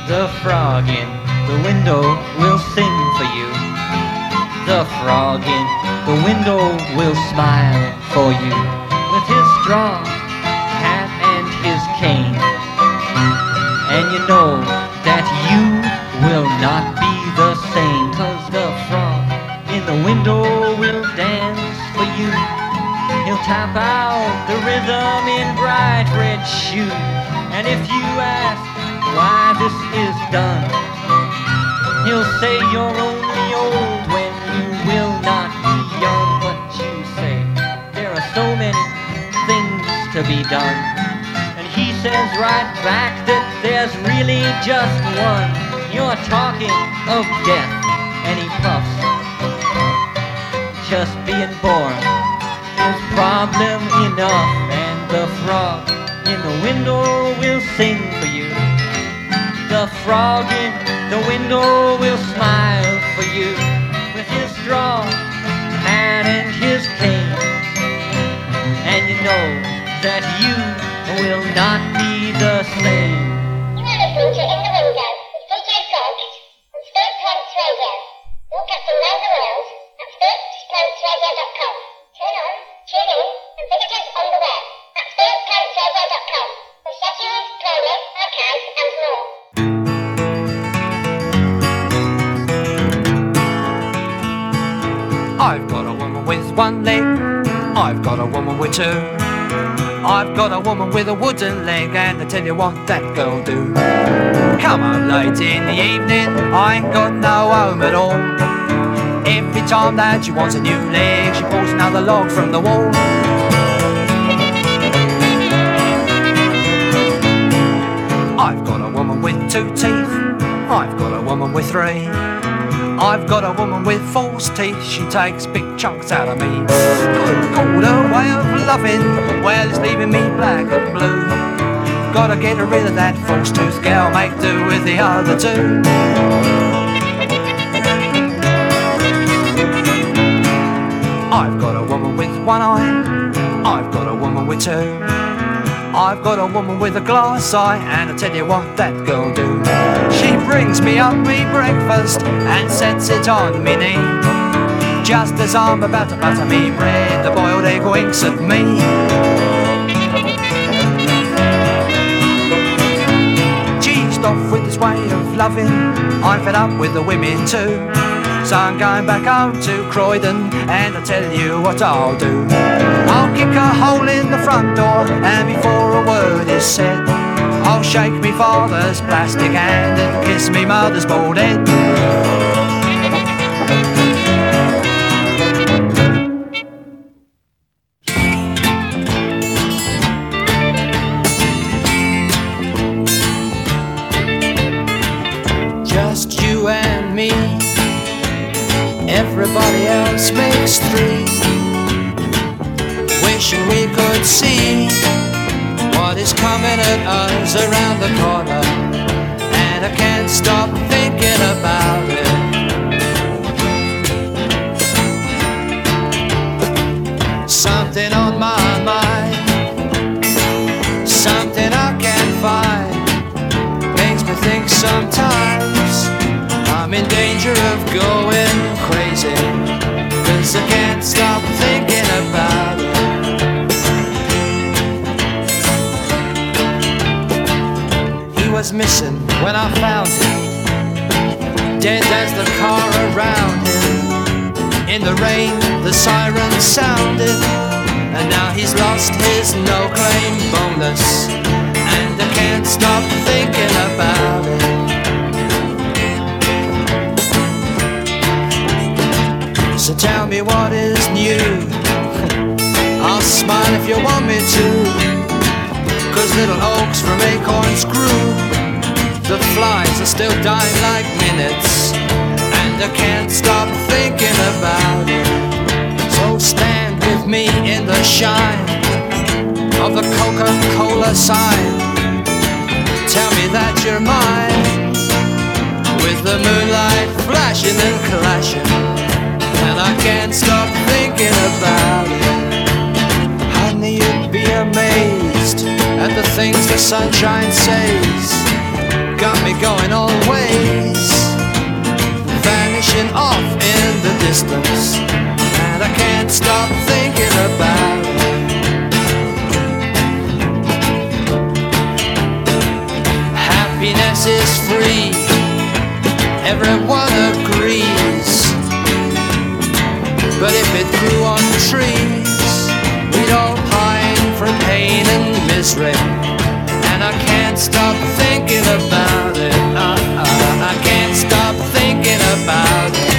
The frog in the window will sing for you. The frog in the window will smile for you with his straw hat and his cane. And you know that you will not be the same, 'cause the frog in the window will dance for you. He'll tap out the rhythm in bright red shoes. And if you ask why this is done, he'll say you're only old when you will not be young. But you say there are so many things to be done, and he says right back that there's really just one. You're talking of death, and he puffs. Just being born is problem enough, and the frog in the window will sing for you. The frog in the window will smile for you with his straw hat and his cane. And you know that you will not be the same. You are listening to In the Window with DJ Frog on Spirit Plants Radio. Look at them round the world at spiritplantsradio.com. Turn on, tune in, and visit us on the web at spiritplantsradio.com. Accessories, promos, archives, and more. I've got a woman with one leg, I've got a woman with two. I've got a woman with a wooden leg, and I tell you what that girl do. Come home late in the evening, I ain't got no home at all. Every time that she wants a new leg, she pulls another log from the wall. I've got a woman with two teeth, I've got a woman with three. I've got a woman with false teeth, she takes big chunks out of me. Good God, her way of loving, well, it's leaving me black and blue. Gotta get rid of that false tooth gal, make do with the other two. I've got a woman with one eye, I've got a woman with two. I've got a woman with a glass eye, and I tell you what that girl do. She brings me up me breakfast and sets it on me knee. Just as I'm about to butter me bread, the boiled egg winks at me. Cheesed off with this way of loving, I'm fed up with the women too. So I'm going back home to Croydon, and I tell you what I'll do. I'll kick a hole in the front door, and before a word is said, I'll shake me father's plastic hand and kiss me mother's bald head. Just you and me, everybody else makes three. Wishing we could see what is coming at us around the corner, and I can't stop thinking about it. Something on my mind, something I can't find, makes me think sometimes I'm in danger of going crazy, 'cause I can't stop thinking about it. He was missing when I found him, dead as the car around him. In the rain, the sirens sounded, and now he's lost his no-claim bonus, and I can't stop thinking about it. So tell me what is new, I'll smile if you want me to, 'cause little oaks from acorns grew. The flies are still dying like minutes, and I can't stop thinking about it. So stand with me in the shine of the Coca-Cola sign. Tell me that you're mine, with the moonlight flashing and clashing, and I can't stop thinking about it. Honey, you'd be amazed at the things the sunshine says. got me going all ways, vanishing off in the distance, and I can't stop thinking about it. Happiness is free, everyone agrees, but if it grew on trees, we'd all pine for pain and misery. And I can't stop thinking about it. I can't stop thinking about it.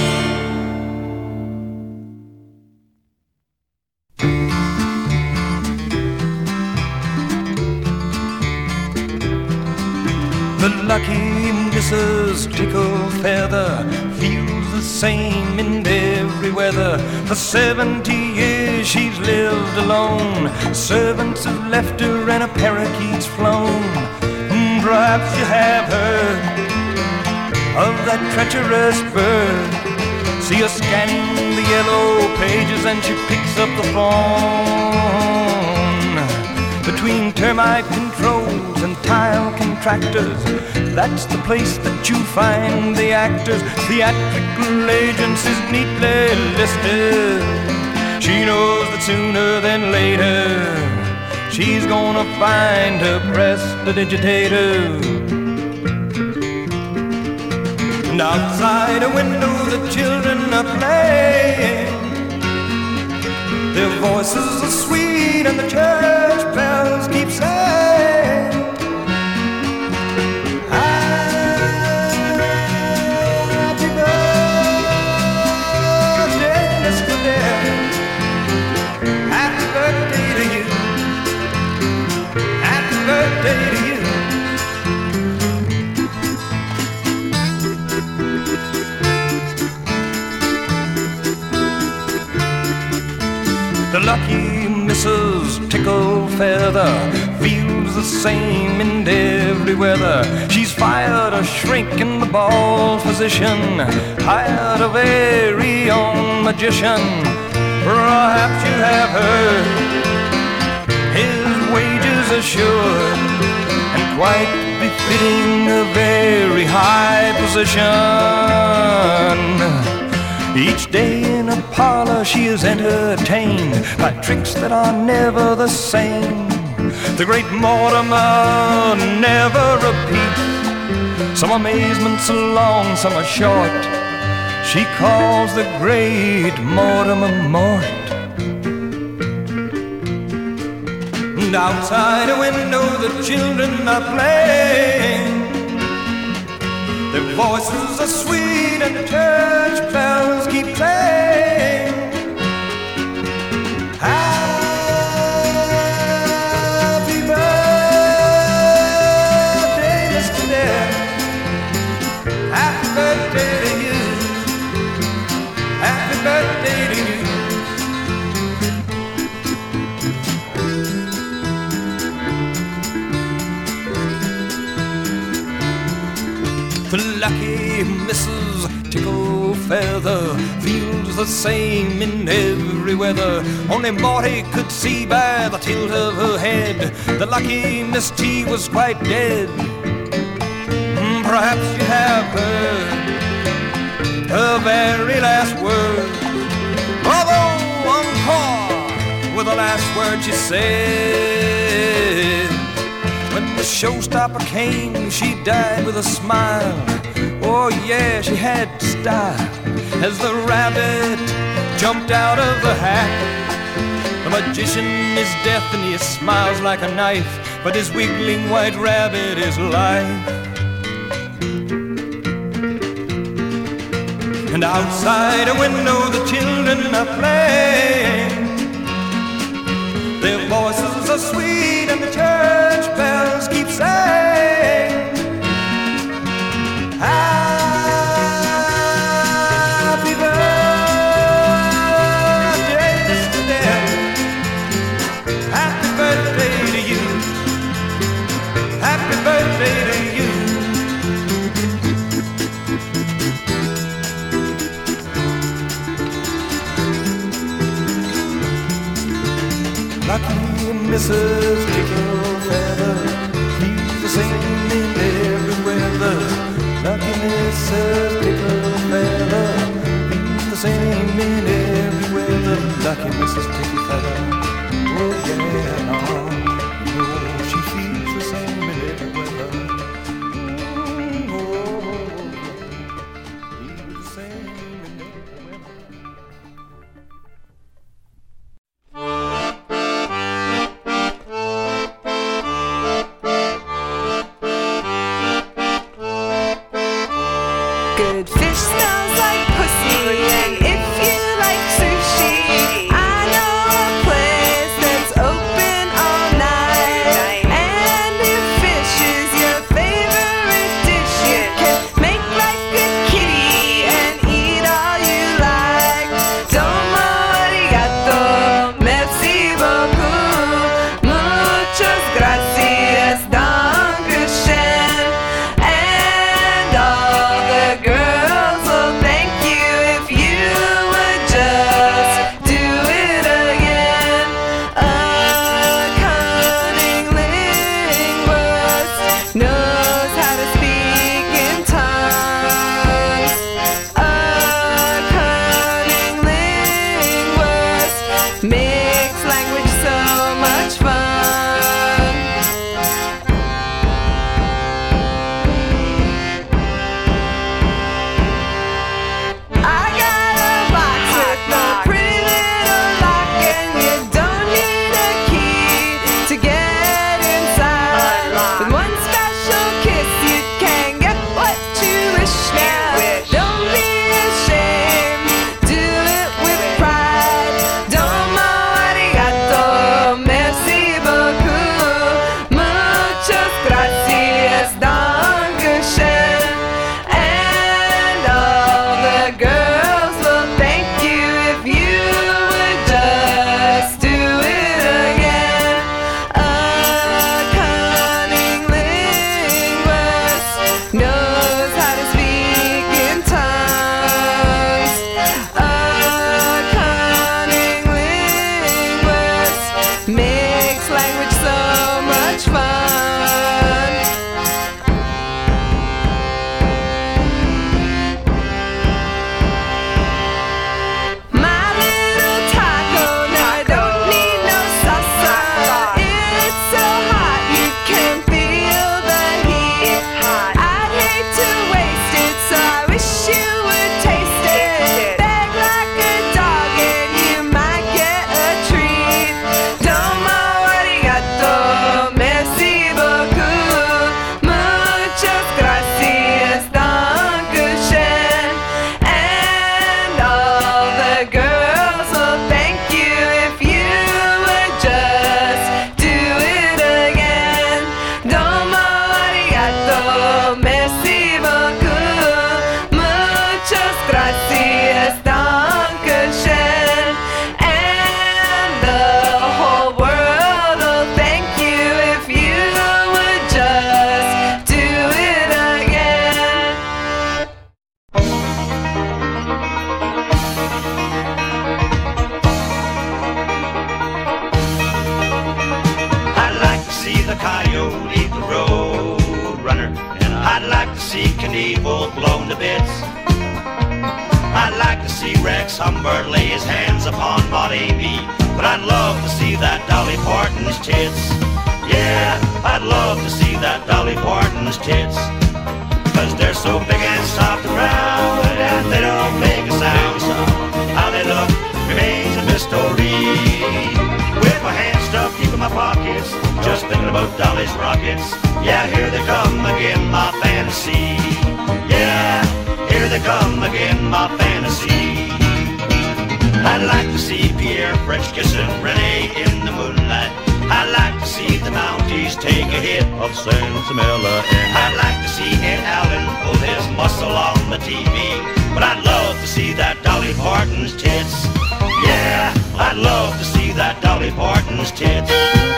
The lucky Mrs. Tickle Feather feels the same in every weather. For 70 years she's lived alone. Servants have left her and a parakeet's flown. Perhaps you have heard of that treacherous bird. See her scanning the yellow pages and she picks up the phone. Between termite controls and tile contractors, that's the place that you find the actors. Theatrical agencies neatly listed. She knows that sooner than later she's gonna find her prestidigitator. And outside a window the children are playing. Their voices are sweet and the church bells keep saying, happy birthday, Mr. Dear. Happy birthday to you. Happy birthday to you. The lucky Mrs. Tickle Feather feels the same in every weather. She's fired a shrink in the bald physician, hired a very own magician. Perhaps you have heard his wages assured and quite befitting a very high position. Each day in a parlor she is entertained by tricks that are never the same. The great Mortimer never repeats. Some amazements are long, some are short. She calls the great Mortimer Mort. And outside a window the children are playing. Their voices are sweet and the church bells keep playing. Happy birthday, Mr. Dear. Happy birthday to you. Happy birthday to you. The lucky Mrs. Tickle Feather feels the same in every weather. Only Morty could see by the tilt of her head. The lucky Miss T was quite dead. Perhaps you have heard her very last word. Bravo, encore, were the last words she said. When the showstopper came, she died with a smile. Oh yeah, she had style. As the rabbit jumped out of the hat, the magician is deaf and he smiles like a knife, but his wiggling white rabbit is life. And outside a window the children are playing. Their voices are sweet and the church bells keep saying, happy birthday, Mr. Dear. Happy birthday to you. Happy birthday to you. Lucky Mrs. Tickle Feather feels the same in every Candy both blown to bits. I'd like to see Rex Humbert lay his hands upon Bonnie B, but I'd love to see that Dolly Parton's tits. Yeah, I'd love to see that Dolly Parton's tits. 'Cause they're so big and soft and round, and they don't make a sound. So how they look remains a mystery. With my hands stuffed deep in my pockets, just thinking about Dolly's rockets. Yeah, here they come again, my fantasy. Yeah, here they come again, my fantasy. I'd like to see Pierre French kissing Renee in the moonlight. I'd like to see the Mounties take a hit of Sensimilla. And I'd like to see Ed Allen pull his muscle on the TV. But I'd love to see that Dolly Parton's tits. Yeah, I'd love to see that Dolly Parton's tits.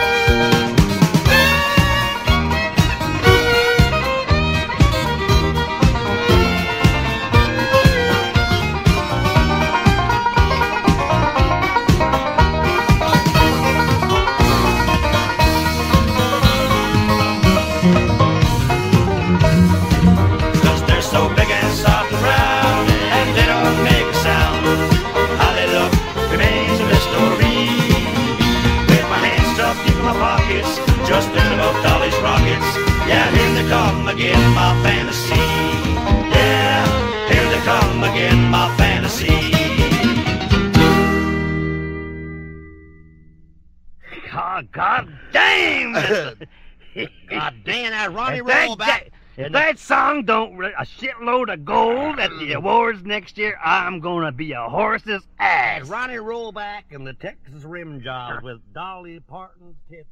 Just thinking about Dolly's rockets. Yeah, here they come again, my fantasy. Yeah, here they come again, my fantasy. God dang! God dang, that Ronnie Rollback. If that song don't a shitload of gold at the awards next year, I'm gonna be a horse's ass. Ronnie Rollback and the Texas Rim Job with Dolly Parton's tits.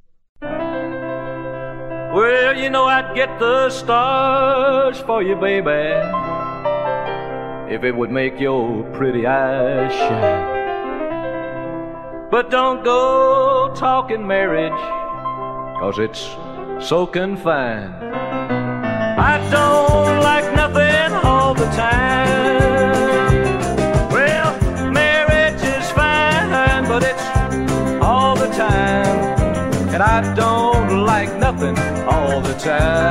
Well, you know I'd get the stars for you, baby, if it would make your pretty eyes shine. But don't go talking marriage, 'cause it's so confined. I don't like nothing all the time. Well, marriage is fine, but it's all the time. And I don't like nothing all the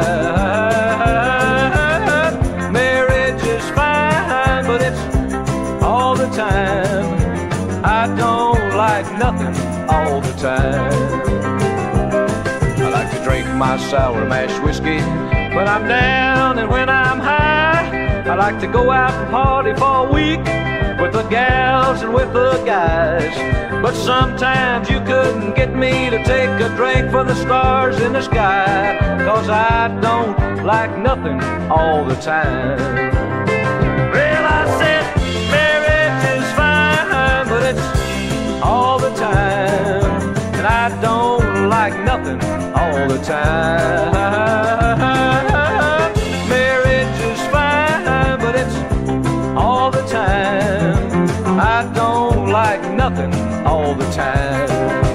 time. Marriage is fine, but it's all the time. I don't like nothing all the time. I like to drink my sour mash whiskey when I'm down and when I'm high. I like to go out and party for a week with the gals and with the guys. But sometimes you couldn't get me to take a drink for the stars in the sky, 'cause I don't like nothing all the time. Well, I said marriage is fine, but it's all the time. And I don't like nothing all the time. Marriage is fine, but it's all the time. I don't like nothing all the time.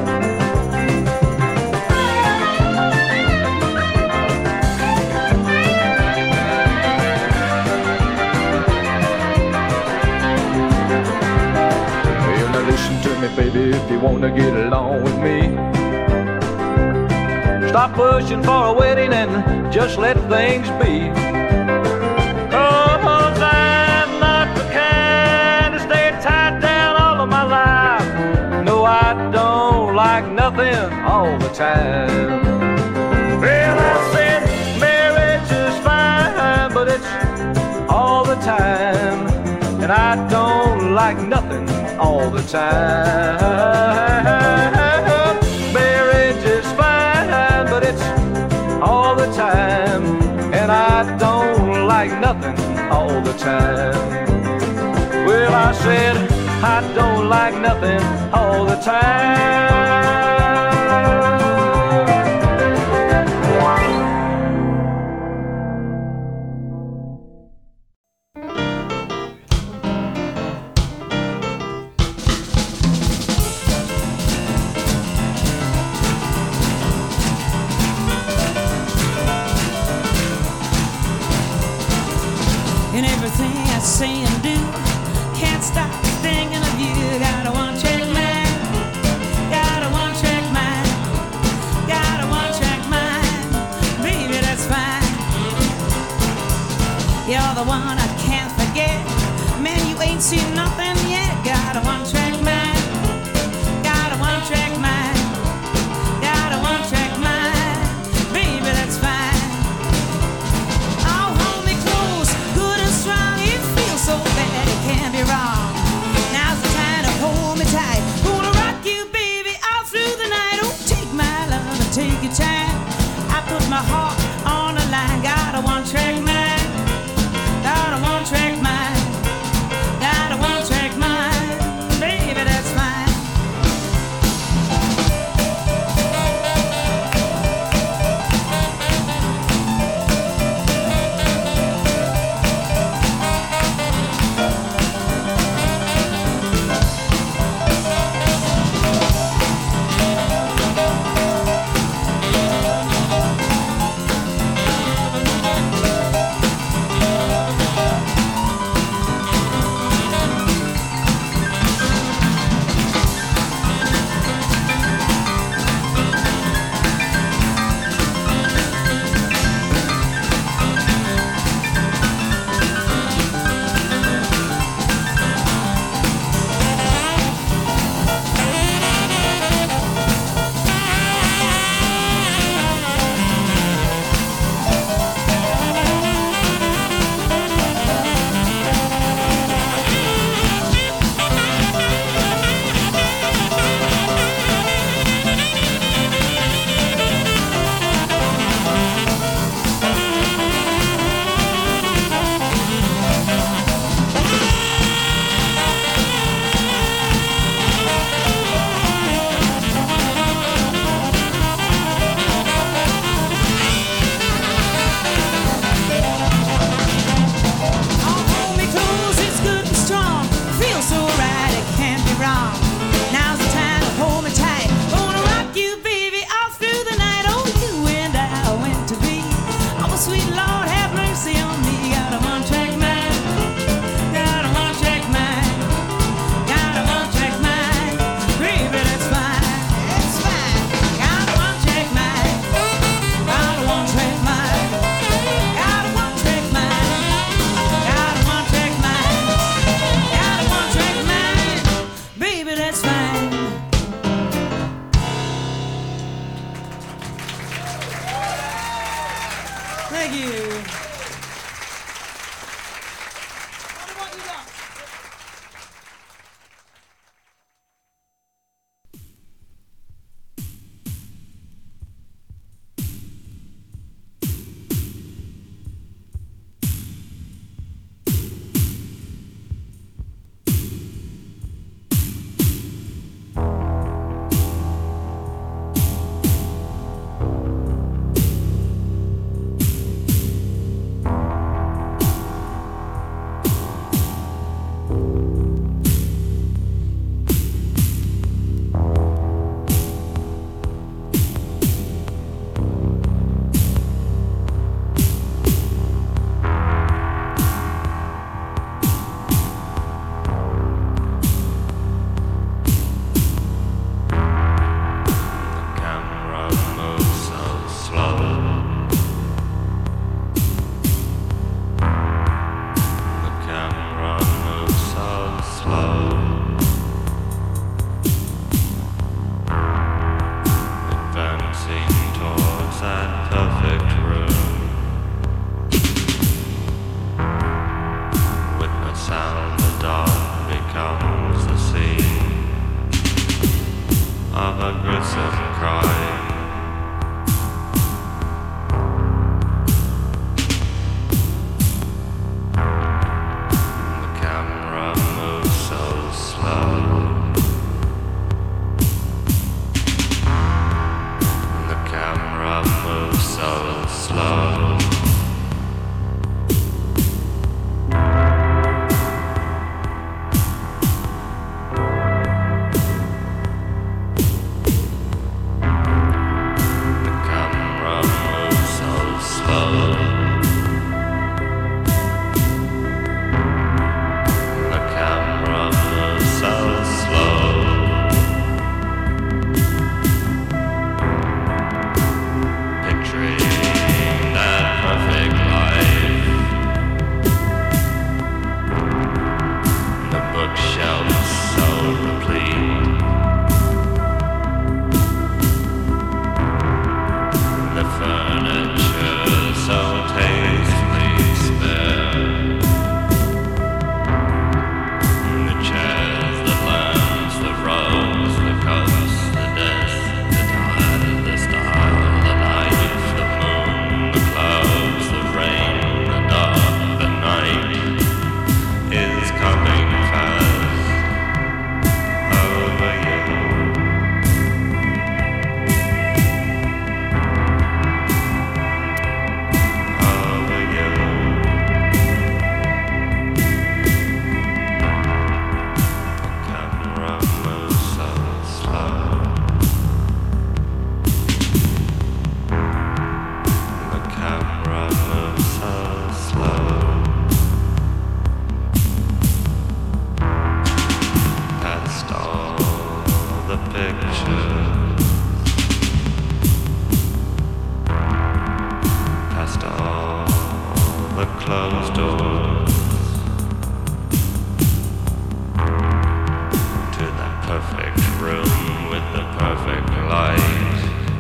Well, now listen to me, baby, if you wanna get along with me. Stop pushing for a wedding and just let things be. 'Cause I'm not the kind to stay tied down all of my life. No, I don't like nothing all the time. Well, I said marriage is fine, but it's all the time. And I don't like nothing all the time. Marriage is fine, but it's all the time. And I don't like nothing all the time. Well, I said I don't like nothing all the time. In everything I say and do, can't stop thinking of you. Gotta want you, man. Gotta want you. You're the one I can't forget. Man, you ain't seen nothing yet. Got a one-track mind. Got a one-track mind. Got a one-track mind. Baby, that's fine. Oh, hold me close, good and strong. It feels so bad, it can't be wrong. Now's the time to hold me tight. Gonna rock you, baby, all through the night. Oh, take my love and take your time. I put my heart on the line. Got a one-track mind. Got a one-track mind. Got a one-track mind. Baby, that's fine. all the closed doors to that perfect room with the perfect light,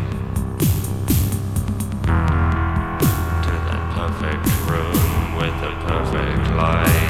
to that perfect room with the perfect light.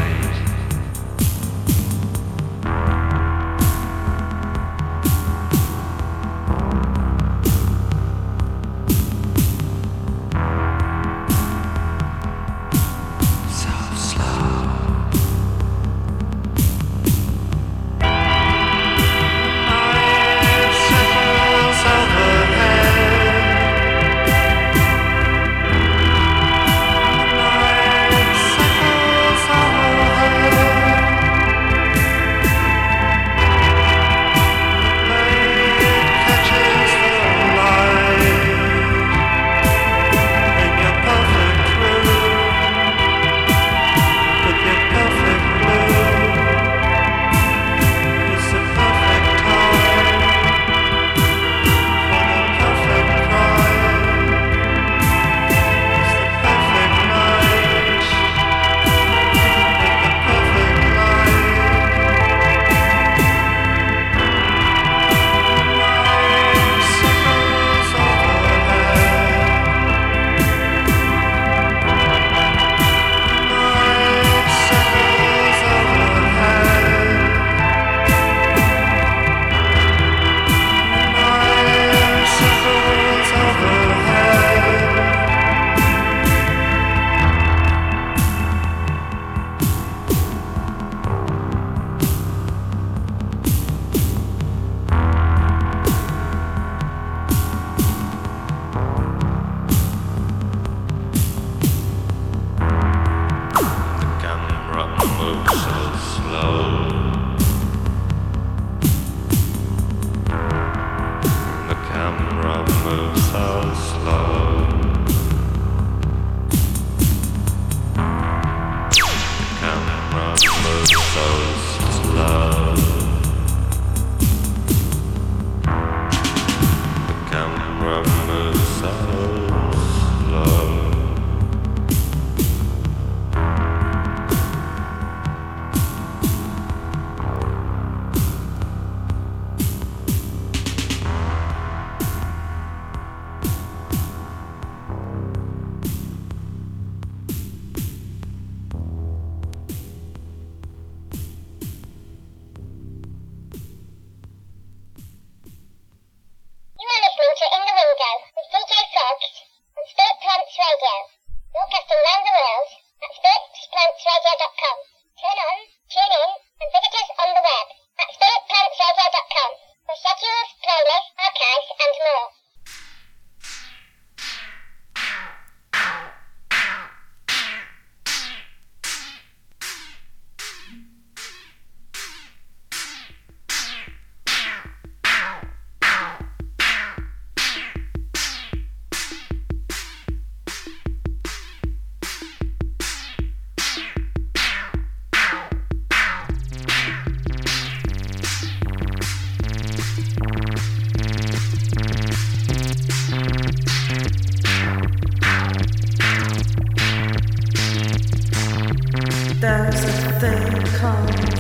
There's a thing called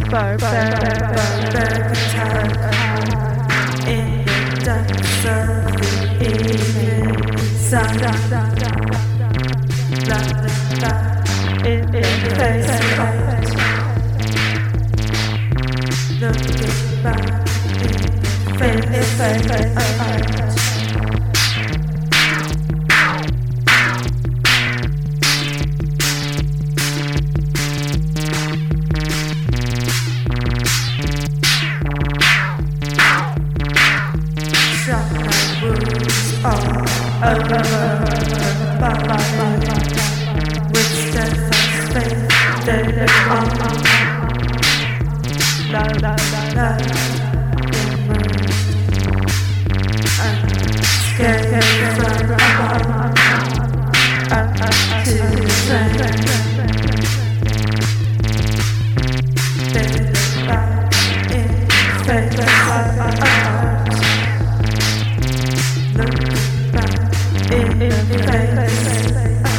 barbaric in the depths of the evening sun. In the face of light, looking back in the face of light. With steadfast faith, they live on. La la la la, immersed and scared from above up to the same. They live back in faith of heart. Looking back in the face.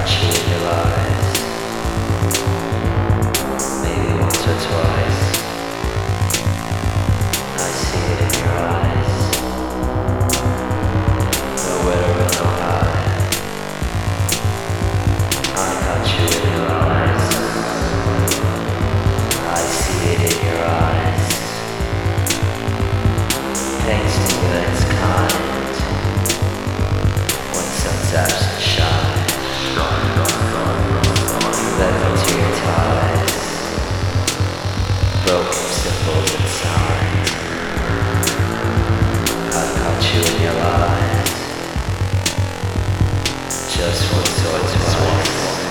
caught you in your eyes. Maybe once or twice. I see it in your eyes. Nowhere to run or hide. I caught you in your eyes. I see it in your eyes. Pain stimulates kind. When sun's absent shine. Let me to your ties. Broken symbols and signs. I caught you in your eyes. Just once or twice.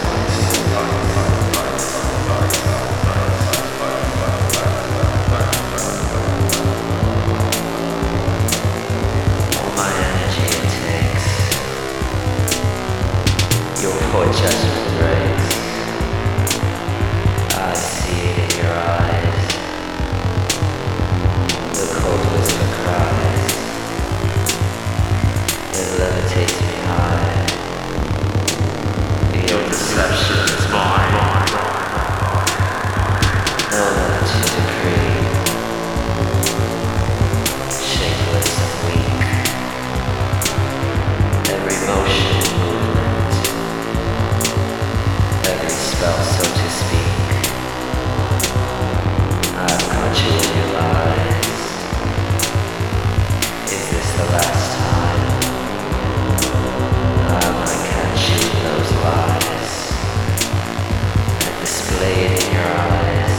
All my energy it takes. Your poor judgment breaks. I see it in your eyes. The cold whisper cries. It levitates me high. Your deception is mine. No love to decree. Shapeless and weak. Every motion and movement. Every spell, so to speak. I've caught you in your lies. Is this the last time? I might catch you in those lies and display it in your eyes.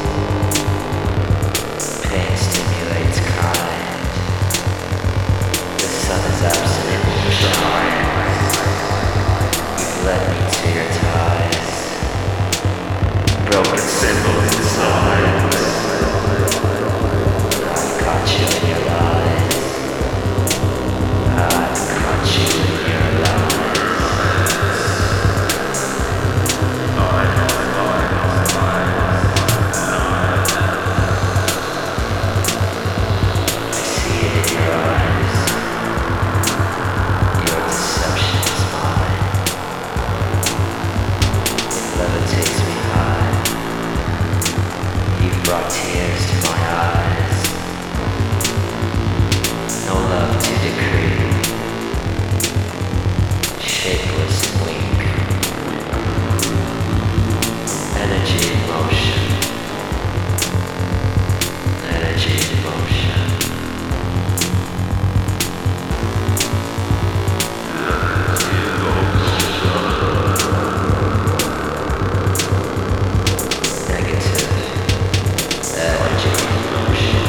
Pain stimulates kind. The sun is absent in your shine. You've led me to your ties. Broken symbols inside. I've caught you in your lies. I've caught you in your lies. I see it in your eyes. Your deception is mine. It levitates me high. You've brought tears to my eyes. No love to decree. Shapeless and weak. Energy in motion. Energy in motion. Negative. Energy in motion.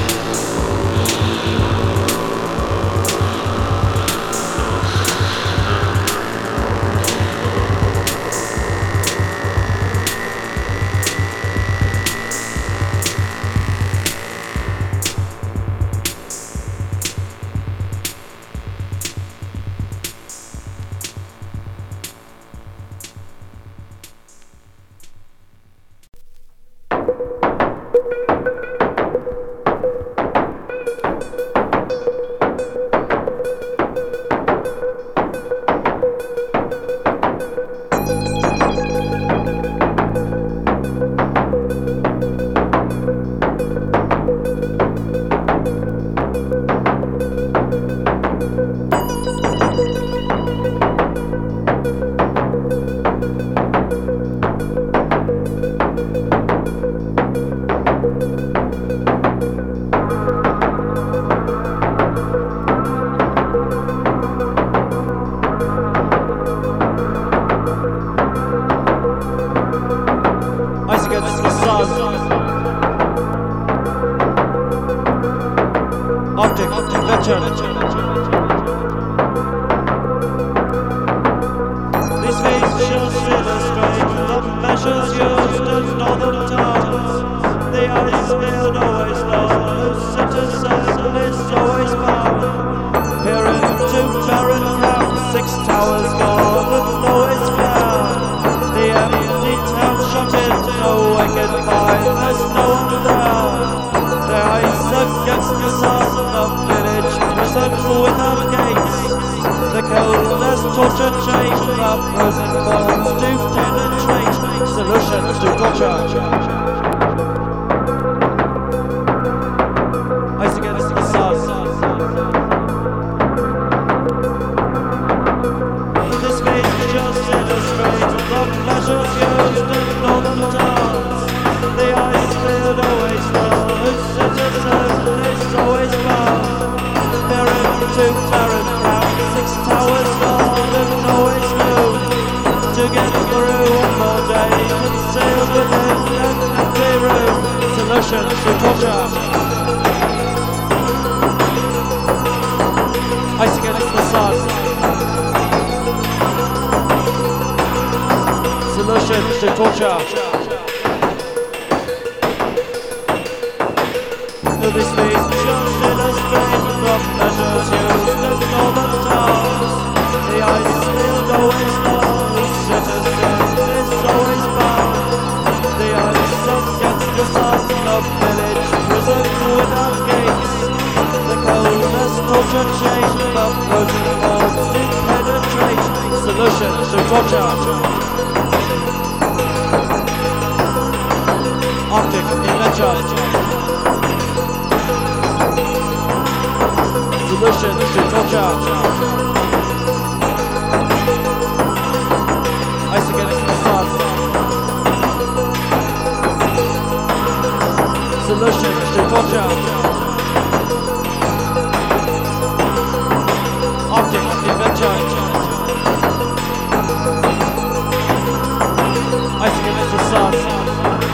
Ice against the sun. Arctic convention. These features illustrate the measures used in northern towns. The ice field always known, whose citizen is always found. Peering to barren ground, 6 towers gone and always found. The empty town shut in, no one can find, there's no one there. The ice against the sun, the village prison without gates. The coldest torture chain, the frozen bones to penetrate. Solutions to torture. Ice against the sun. This face just illustrates the pleasures used in northern towns. The ice cleared away stars, citizens is always found. Barren to barren ground, 6 towers guarded, always known. To get through one more day, concealed within an empty room. Solutions to torture. Ice against the sun. Solutions to torture. This face just illustrates the pleasures used in northern towns. The ice field always knows, citizens is always bound. The ice against the sun, the village prison without gates. The coldness torture chain, the frozen bones to penetrate. Solutions to torture. Arctic invention. Solutions to torture. Ice against the sun. Solutions to torture. Arctic invention. Ice against the sun.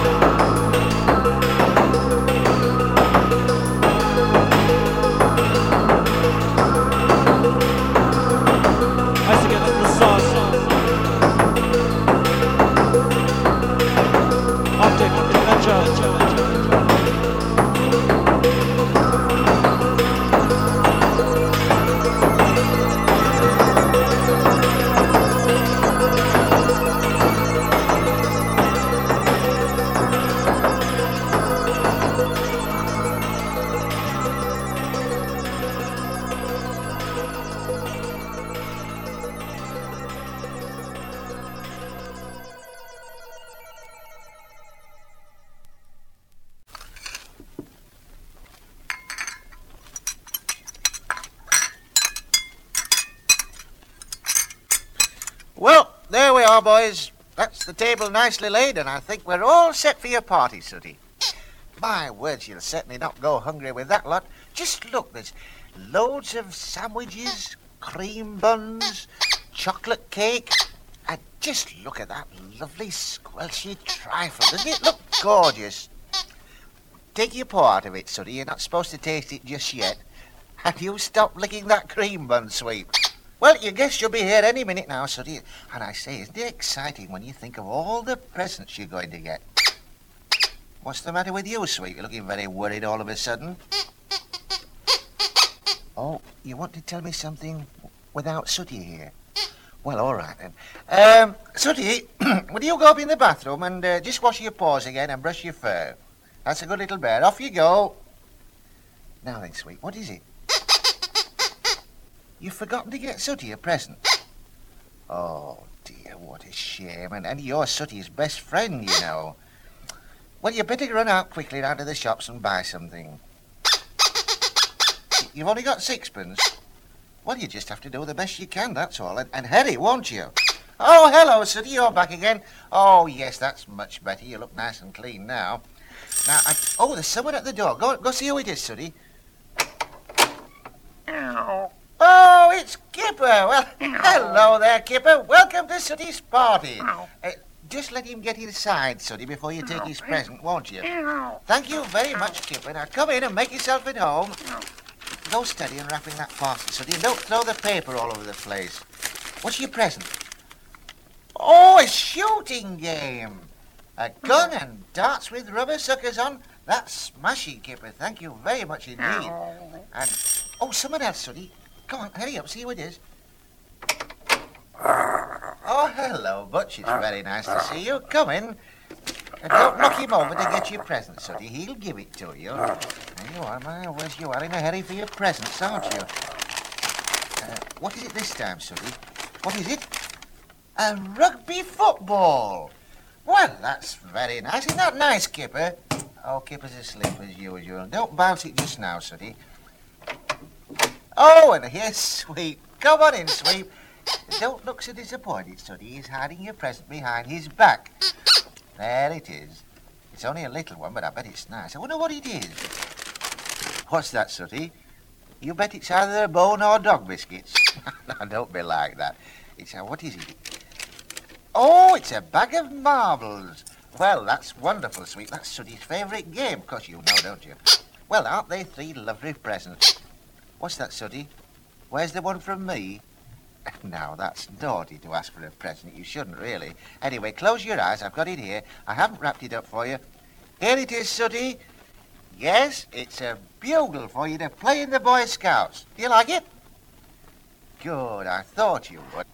Well, there we are, boys. That's the table nicely laid, and I think we're all set for your party, Sooty. My words, you'll certainly not go hungry with that lot. Just look, there's loads of sandwiches, cream buns, chocolate cake, and just look at that lovely squelchy trifle. Doesn't it look gorgeous? Take your paw out of it, Sooty. You're not supposed to taste it just yet. And you stop licking that cream bun, Sweep. Well, you guess you'll be here any minute now, Sooty. And I say, isn't it exciting when you think of all the presents you're going to get? What's the matter with you, Sweep? You're looking very worried all of a sudden. Oh, you want to tell me something without Sooty here? Well, all right then. Sooty, will you go up in the bathroom and just wash your paws again and brush your fur? That's a good little bear. Off you go. Now then, Sweep, what is it? You've forgotten to get Sooty a present. Oh, dear, what a shame. And you're Sooty's best friend, you know. Well, you better run out quickly down to the shops and buy something. You've only got 6pence. Well, you just have to do the best you can, that's all. And hurry, won't you? Oh, hello, Sooty, you're back again. Oh, yes, that's much better. You look nice and clean now. Now, oh, there's someone at the door. Go see who it is, Sooty. Oh, it's Kipper. Well, hello there, Kipper. Welcome to Sooty's party. Just let him get inside, Sooty, before you take his present, won't you? Thank you very much, Kipper. Now, come in and make yourself at home. Go steady in wrapping that parcel, Sooty, and don't throw the paper all over the place. What's your present? Oh, a shooting game. A gun and darts with rubber suckers on. That's smashing, Kipper. Thank you very much indeed. And, oh, someone else, Sooty. Come on, hurry up, see who it is. Oh, hello, Butch. It's very nice to see you. Come in. Don't knock him over to get your present, Sooty. He'll give it to you. There you are, my words. You are in a hurry for your presents, aren't you? What is it this time, Sooty? What is it? A rugby football. Well, that's very nice. Isn't that nice, Kipper? Oh, Kipper's asleep as usual. Don't bounce it just now, Sooty. Oh, and here's Sweep. Come on in, Sweep. Don't look so disappointed, Sooty. He's hiding your present behind his back. There it is. It's only a little one, but I bet it's nice. I wonder what it is. What's that, Sooty? You bet it's either a bone or dog biscuits. Now, don't be like that. What is it? Oh, it's a bag of marbles. Well, that's wonderful, Sweet. That's Sooty's favourite game. Of course you know, don't you? Well, aren't they 3 lovely presents? What's that, Sooty? Where's the one from me? Now, that's naughty to ask for a present. You shouldn't, really. Anyway, close your eyes. I've got it here. I haven't wrapped it up for you. Here it is, Sooty. Yes, it's a bugle for you to play in the Boy Scouts. Do you like it? Good, I thought you would.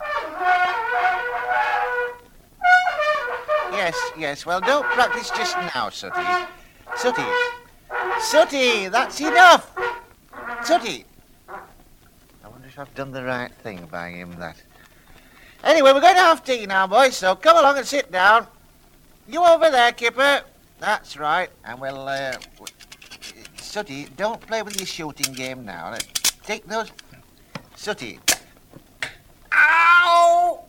Yes, well, don't practice just now, Sooty. Sooty, that's enough! Sooty! I wonder if I've done the right thing buying him that. Anyway, we're going to have tea now, boys, so come along and sit down. You over there, Kipper. That's right, and we'll, Sooty, don't play with your shooting game now. Take those... Sooty. Ow!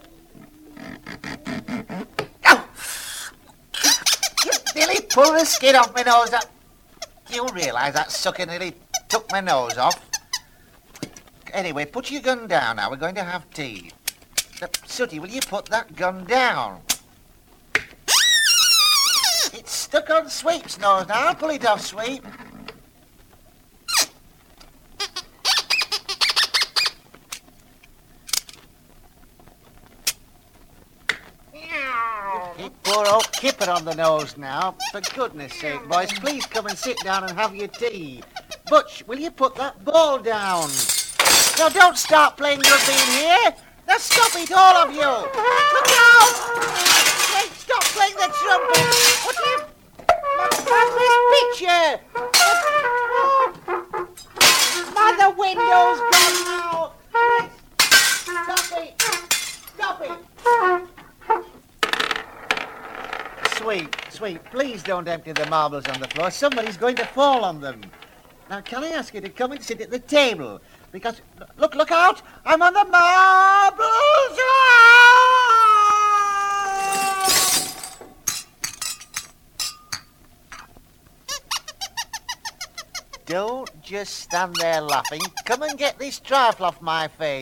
Ow! You nearly pulled the skin off my nose. You realise that sucker nearly took my nose off? Anyway, put your gun down now. We're going to have tea. Sooty, will you put that gun down? It's stuck on Sweep's nose now. I'll pull it off, Sweep. Hit poor old Kipper on the nose now. For goodness sake, boys, please come and sit down and have your tea. Butch, will you put that ball down? No, don't start playing rugby in here. Now stop it, all of you. Look out! Hey, stop playing the trumpet. What are you... What's this picture? Man, the window's gone now. Stop it. Stop it. Sweet, please don't empty the marbles on the floor. Somebody's going to fall on them. Now, can I ask you to come and sit at the table? Because, look out! I'm on the marbles! Don't just stand there laughing. Come and get this trifle off my face.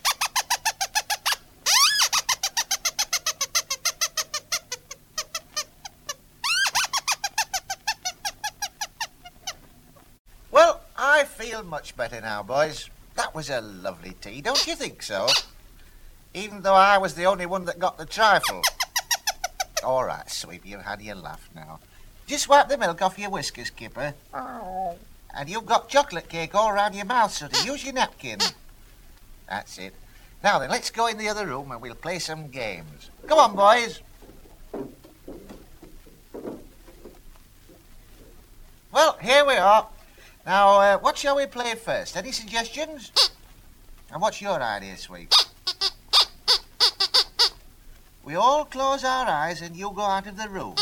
Well, I feel much better now, boys. That was a lovely tea, don't you think so? Even though I was the only one that got the trifle. All right, Sweep, you've had your laugh now. Just wipe the milk off your whiskers, Kipper. Oh. And you've got chocolate cake all round your mouth, Sooty. Use your napkin. That's it. Now then, let's go in the other room and we'll play some games. Come on, boys. Well, here we are. Now, what shall we play first? Any suggestions? And what's your idea, Sweep? We all close our eyes and you go out of the room.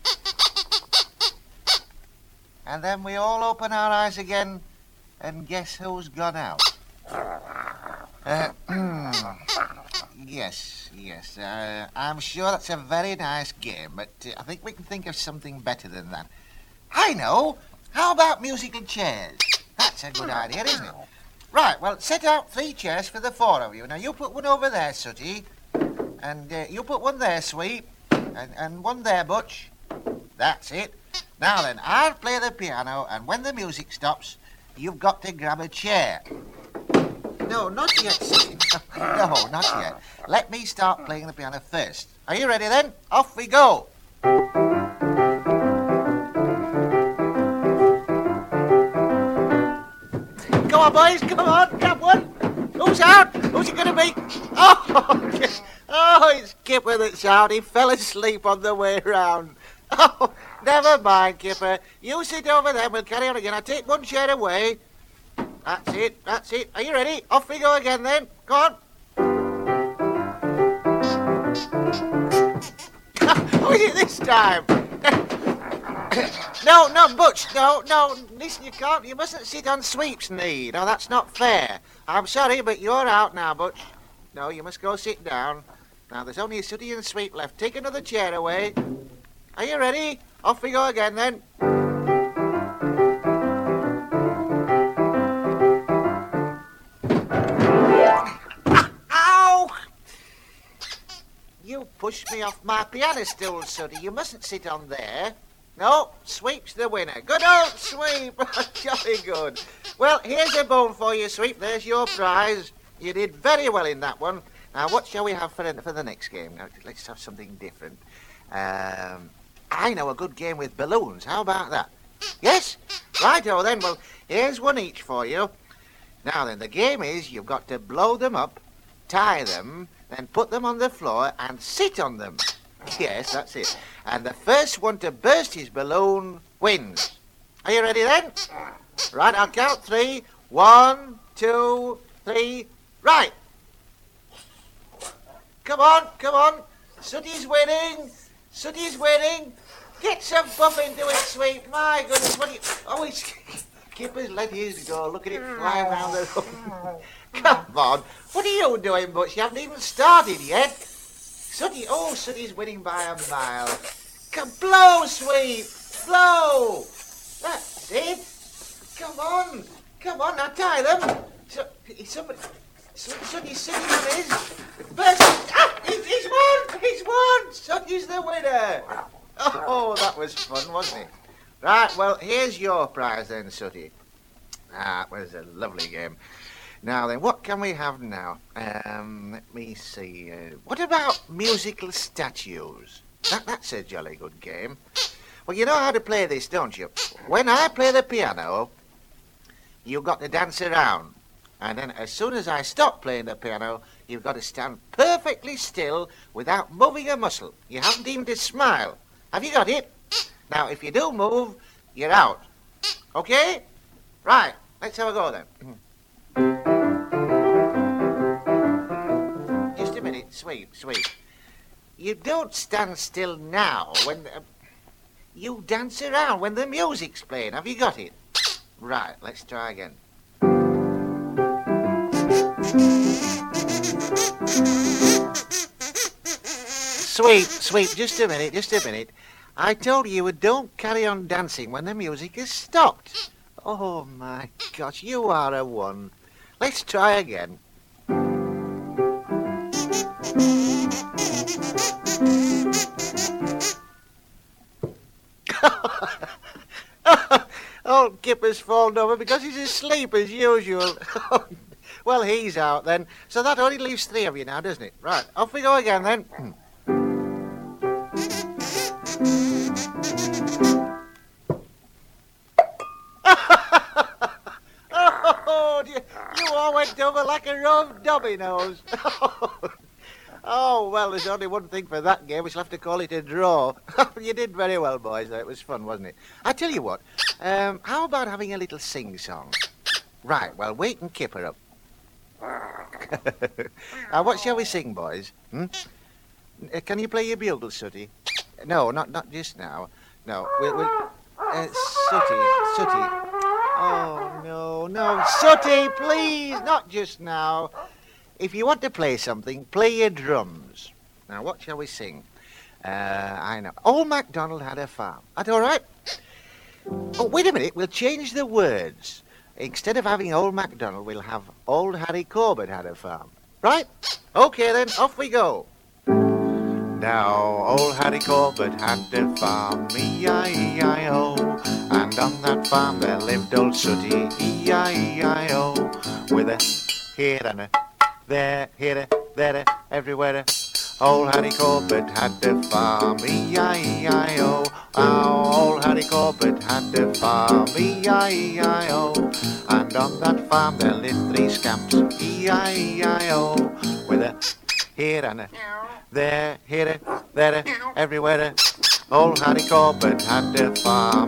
And then we all open our eyes again and guess who's gone out. Yes. I'm sure that's a very nice game, but I think we can think of something better than that. I know! How about musical chairs? That's a good idea, isn't it? Right, well, set out 3 chairs for the 4 of you. Now, you put one over there, Sooty. And you put one there, Sweep. And one there, Butch. That's it. Now then, I'll play the piano, and when the music stops, you've got to grab a chair. No, not yet, Sooty. No, not yet. Let me start playing the piano first. Are you ready, then? Off we go. Come on, boys, come on, grab one. Who's out? Who's it going to be? Oh, it's Kipper that's out. He fell asleep on the way round. Oh, never mind, Kipper. You sit over there, we'll carry on again. I'll take one chair away. That's it. Are you ready? Off we go again, then. Go on. Did it this time? No, Butch, no. Listen, you can't. You mustn't sit on Sweep's knee. No, that's not fair. I'm sorry, but you're out now, Butch. No, you must go sit down. Now, there's only Sooty and Sweep left. Take another chair away. Are you ready? Off we go again, then. Ow! You pushed me off my piano stool, Sooty. You mustn't sit on there. No, Sweep's the winner. Good old Sweep. Jolly good. Well, here's a bone for you, Sweep. There's your prize. You did very well in that one. Now, what shall we have for the next game? Now, let's have something different. I know a good game with balloons. How about that? Yes? Righto, then. Well, here's one each for you. Now, then, the game is you've got to blow them up, tie them, then put them on the floor and sit on them. Yes, that's it. And the first one to burst his balloon wins. Are you ready, then? Right, I'll count 3. 1, 2, 3. Right. Come on. Sooty's winning. Get some buff into it, Sweep. My goodness, what are you... Oh, he's... Kipper's let his go. Look at it flying round the room. Come on. What are you doing, Butch? You haven't even started yet. Sooty's winning by a mile. Come, blow, Sweep. Blow. That's it. Come on, now tie them. Sooty's sitting on his... He's won! Sooty's the winner. Oh, that was fun, wasn't it? Right, well, here's your prize then, Sooty. It was a lovely game. Now then, what can we have now? Let me see. What about musical statues? That's a jolly good game. Well, you know how to play this, don't you? When I play the piano, you've got to dance around. And then as soon as I stop playing the piano, you've got to stand perfectly still without moving a muscle. You haven't even to smile. Have you got it? Now, if you do move, you're out. Okay? Right, let's have a go then. Just a minute, Sweep. You don't stand still now when... you dance around when the music's playing. Have you got it? Right, let's try again. Sweep, just a minute. I told you don't carry on dancing when the music has stopped. Oh, my gosh, you are a one. Let's try again. Old Kipper's fallen over because he's asleep as usual. Well, he's out then. So that only leaves 3 of you now, doesn't it? Right, off we go again then. Oh, you all went over like a row of dominoes. Oh, well, there's only one thing for that game. We shall have to call it a draw. You did very well, boys, though. It was fun, wasn't it? I tell you what, how about having a little sing-song? Right, well, wait and Kipper up. Now, what shall we sing, boys? Can you play your bugle, Sooty? No, not just now. No, we'll Sooty. Oh, no. Sooty, please, not just now. If you want to play something, play your drums. Now, what shall we sing? I know. Old MacDonald had a farm. That all right? Oh, wait a minute. We'll change the words. Instead of having Old MacDonald, we'll have Old Harry Corbett had a farm. Right? Okay, then, off we go. Now, Old Harry Corbett had a farm, E-I-E-I-O. And on that farm there lived old Sooty, E-I-E-I-O. With a here and a there, here, there, everywhere. Old Harry Corbett had a farm, E-I-E-I-O. Old Harry Corbett had a farm, E-I-E-I-O. And on that farm there lived 3 scamps, E-I-E-I-O. With a here and a there, here, there, everywhere. Old Harry Corbett had a farm,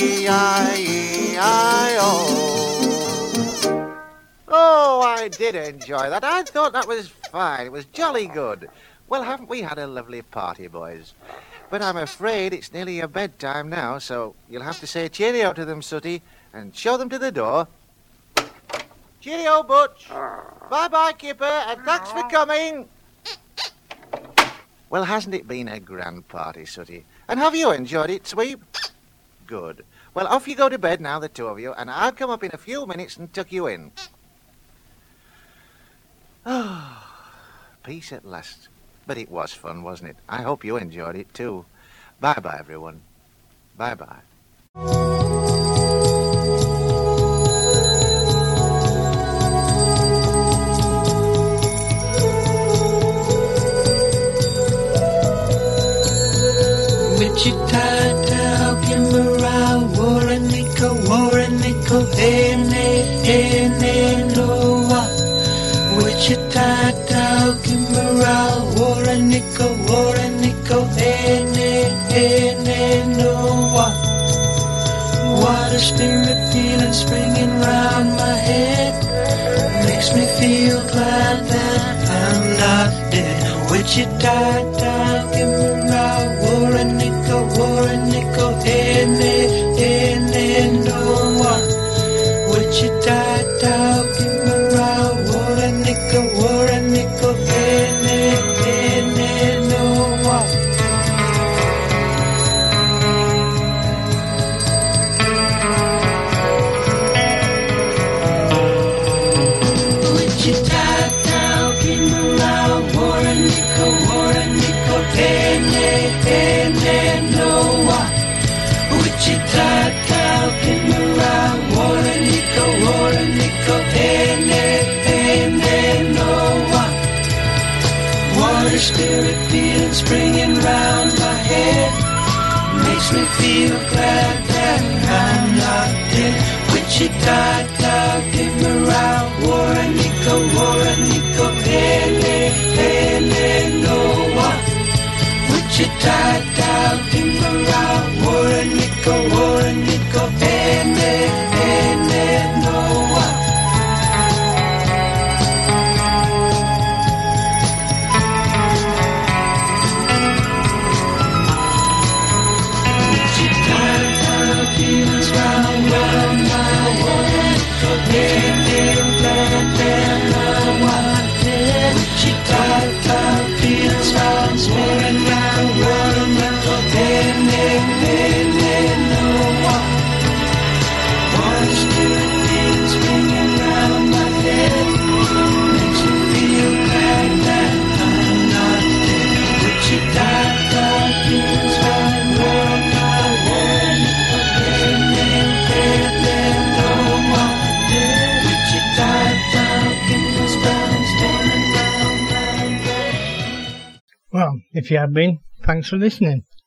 E-I-E-I-O. Oh, I did enjoy that. I thought that was fine. It was jolly good. Well, haven't we had a lovely party, boys? But I'm afraid it's nearly your bedtime now, so you'll have to say cheerio to them, Sooty, and show them to the door. Cheerio, Butch. Bye-bye, Kipper, and thanks for coming. Well, hasn't it been a grand party, Sooty? And have you enjoyed it, Sweep? Good. Well, off you go to bed now, the two of you, and I'll come up in a few minutes and tuck you in. Oh, peace at last. But it was fun, wasn't it? I hope you enjoyed it, too. Bye-bye, everyone. Bye-bye. Wichita, Kimmerow, Warrenico, Ene, Noah. Wichita, Kimmerow, Warrenico, Ene, Noah. What a spirit feeling springing round my head. Makes me feel glad that I'm not dead. Wichita, Kimmerow, Warrenico, Ene, Noah. Wichita, Kimmerow, Warrenico, Ene, Noah. Wichita, Kimmerow, Warrenico, Ene, Noah. Wichita, Kimmerow, Warrenico, Ene, Noah. What a spirit feeling springing round my head. Makes me feel glad that I'm not dead. Wichita, Kimmerow, Warrenico, Ene, Noah. Wichita, Kimmerow, Warrenico, Ene, Noah. Wichita, feelings round my Warrenico, Ene, Noah. Wichita, feelings round Warrenico, Ene, Noah. What a spirit feels springing round my head. Makes me feel glad that I'm not dead. Wichita, feelings round Warrenico, Ene, Noah. Wichita, feelings round spinning round. Well, if you have been, thanks for listening.